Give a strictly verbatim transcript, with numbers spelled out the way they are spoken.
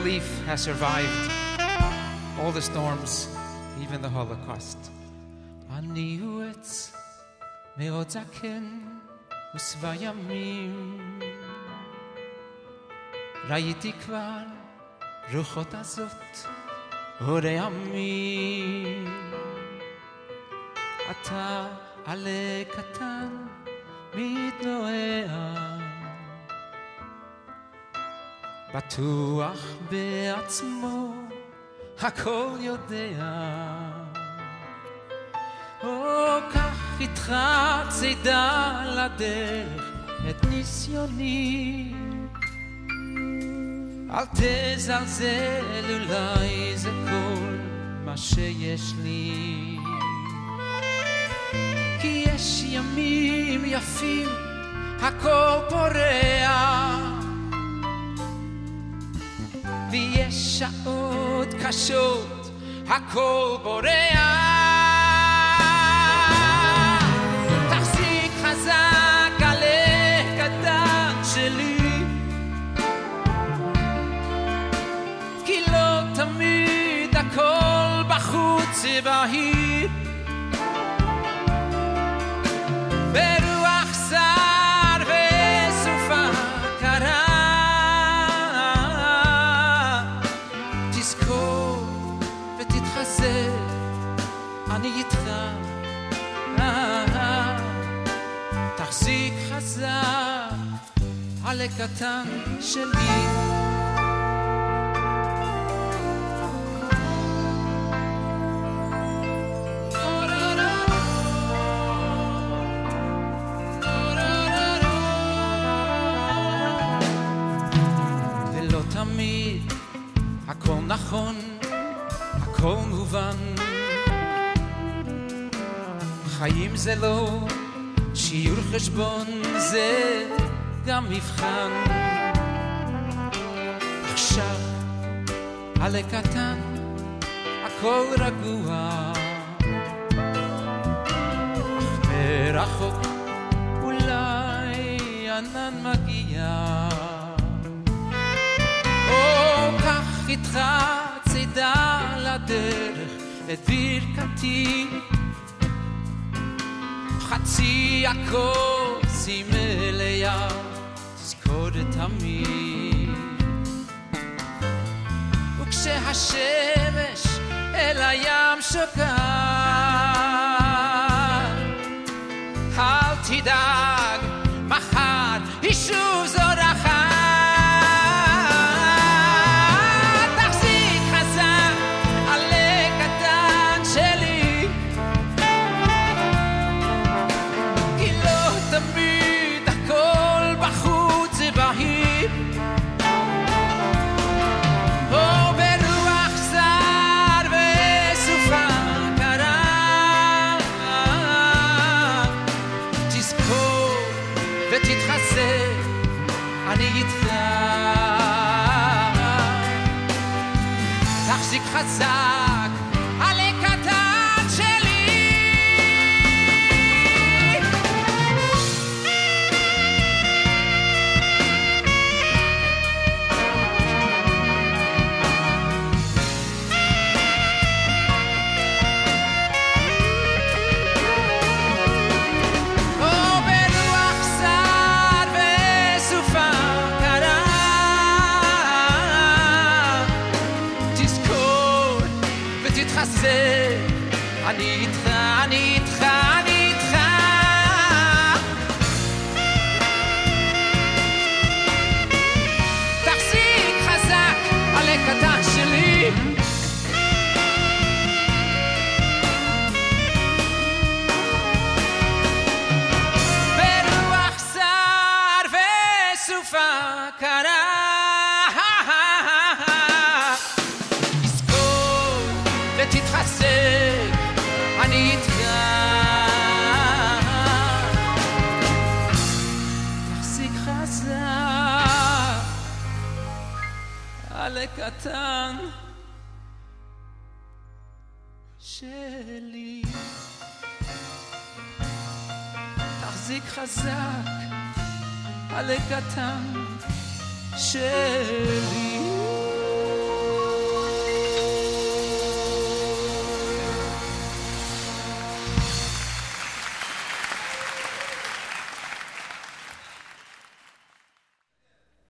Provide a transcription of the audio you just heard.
leaf has survived all the storms, even the Holocaust. אני הוא עץ מאוד זקן ושבע ימים, ראיתי כבר רוחות הזאת אורי עמים. אתה עלה קטן מתנועע, בטוח בעצמו הכל יודע. או כך איתך צידה לדרך את ניסיוני, אל תזלזל, אולי זה כל מה שיש לי. כי יש ימים יפים הכל פורח, ויש שעות קשות הכל בורח. תחזיק חזק עלה קטן שלי, כי לא תמיד הכל בחוץ בהיר. ברוח שר וסופה קרה, תזכור ותתחזק, אני איתך. תחזיק חזק עלה קטן שלי. ולא תמיד הכל נכון, הכל מובן. חיים זה לא שיעור חשבון, זה גם מבחן. עכשיו עלה קטן הכל רגוע, אך מרחוק אולי ענן מגיע. או כך איתך צידה לדרך את ברכתי, חצי הכוס היא מלאה, תזכור תמיד. וכשהשמש אל הים שוקעת, אל תדאג, מחר היא שוב זורחת. תחזיק חזק עלה קטן שלי, כי לא תמיד הכל בחוץ בהיר. או ברוח שר וסופה קרה, תזכור ותתחזק, אני איתך. תחזיק חזק עלה קטן שלי. או ברוח שר וסופה קרה, תזכור ותתחזק, אני איתך, אני איתך, אני איתך. תחזיק חזק עלה קטן שלי. ברוח שר וסופה קרה, תזכור ותתחזק, אני איתך. תחזיק חזק עלה קטן שלי. תחזיק חזק עלה קטן שלי.